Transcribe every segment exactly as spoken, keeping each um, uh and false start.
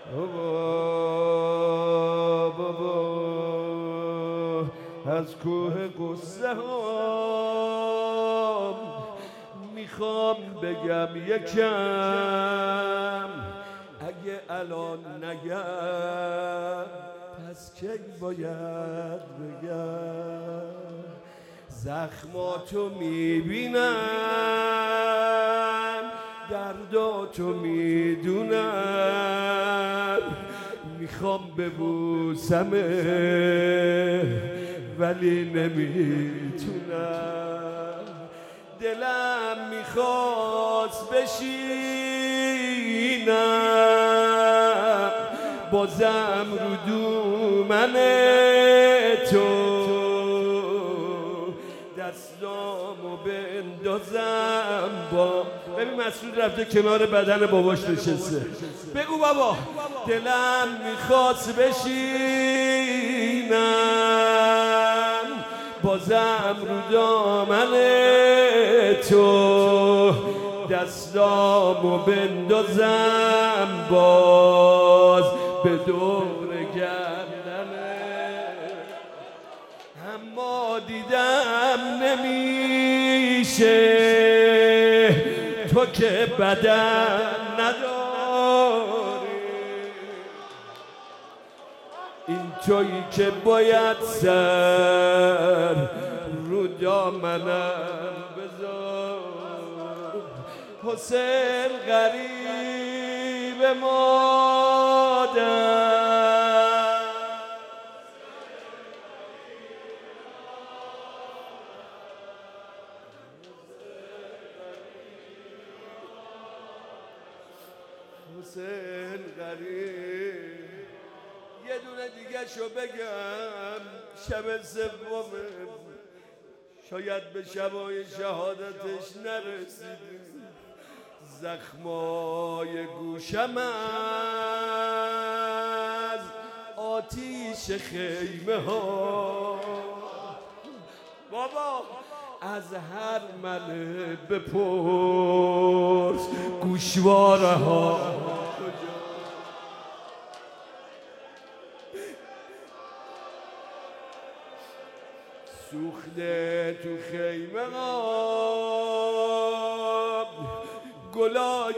بابا بابا از کوه قصه ها میخوام بگم یکم، اگه الان نگم پس کی باید بگم؟ زخماتو میبینم، درداتو میدونم، میخوام ببوسمه ولی نمیتونم. دلم میخواست بشینم بازم رو دومن تو، دستامو بندازم با ببین مسعود رفته کنار بدن باباش نشسته. بگو بابا دلم میخواست بشینم بازم رو دامن تو، دستامو بندازم باز به دور گردنه، اما دیدم نمیشه تو که بدن نداری، این تویی که باید سر رو دامنم بذار. حسین غریب مادر، حسین غریب. یه دونه دیگه شو بگم، شب سومه شاید به شبای شهادتش نرسیدیم، زخمای گوشم از آتیش خیمه ها. بابا از هر مله بپرس گوشواره ها سوخته تو خیمه آب گلای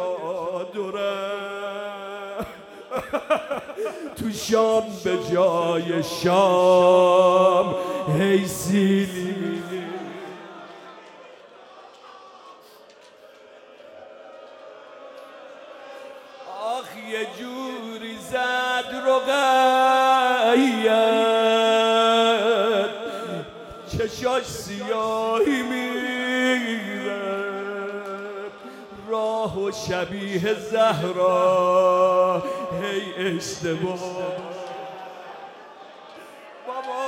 چادرم، تو شام به جای شام هی سیلی. آخ یه جوری زد رقیت چشاش سیاهی میرد، راه و شبیه زهرا هی اشتباه. بابا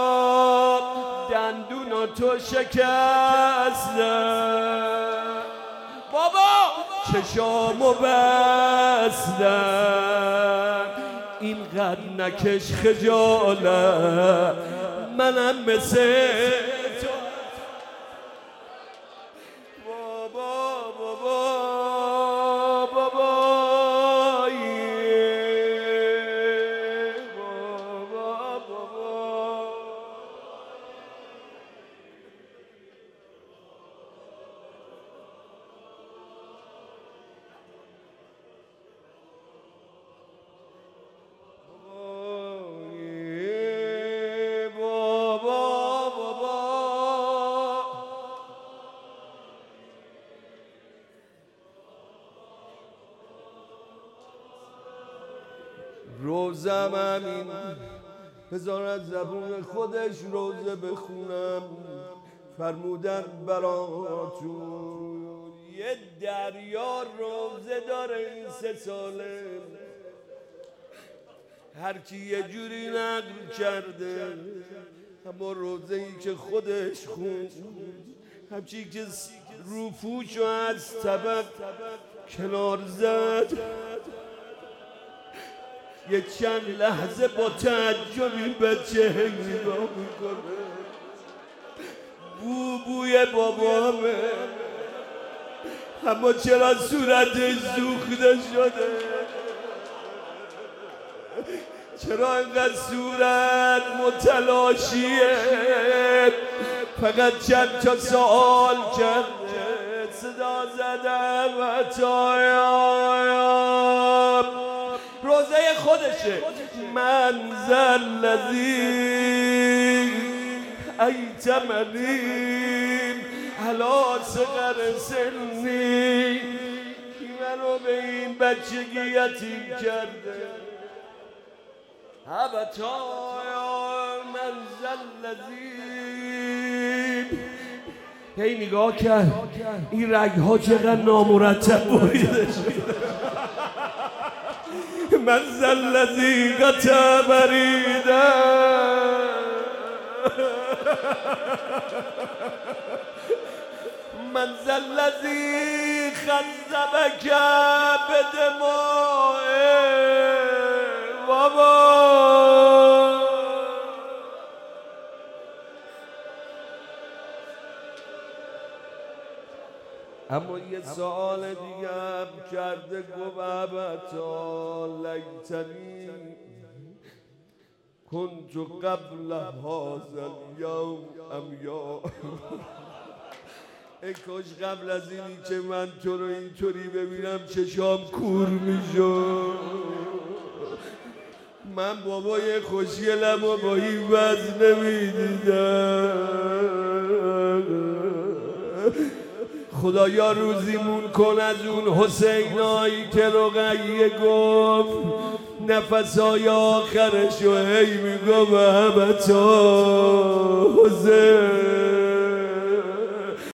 دندونو تو شکستم، بابا چشامو بستم، اینقدر نکش خجالت منم مثل تو. بابا بابا بابا بابا بابا روزم همین بذار از زبون خودش روزه بخونم. فرمودن براتون یه دریا روزه داره این سه ساله، هر کی یه جوری نقل کرده، اما روزه ای که خودش خوند، همچی که روپوشو از طبق کنار زد، یه چند لحظه با تعجب این بچه نگاه میکنه، بو بوی بابامه، اما چرا صورتش سوخته شده؟ چرا اینقدر صورت متلاشیه؟ فقط چند تا سوال کرده صدا زدم عطایا روزه خودشه. من ذلذی ایتمنی علا صغر سنی کی منو به این بچگی یتیم کرده؟ عطایا من ذلذی. هی نگاه کرد این رگ‌ها چقدر نامرتب بریده شده. من ذلذی قطع بریده من ذلذی خذبک بدمائه بابا. اما یه سوال دیگه هم کرده گفت ابتا لیتنی کنت قبل هذا اليوم امیاء. ای کاش قبل از اینی که من تو رو اینطوری ببینم چشام کور میشد. من بابای خوشگلم و با این وضع نمیدیدم. خدایا روزیمون کن از اون حسینایی که رقیه گفت نفسای آخرشو هی میگم ابتا حسین.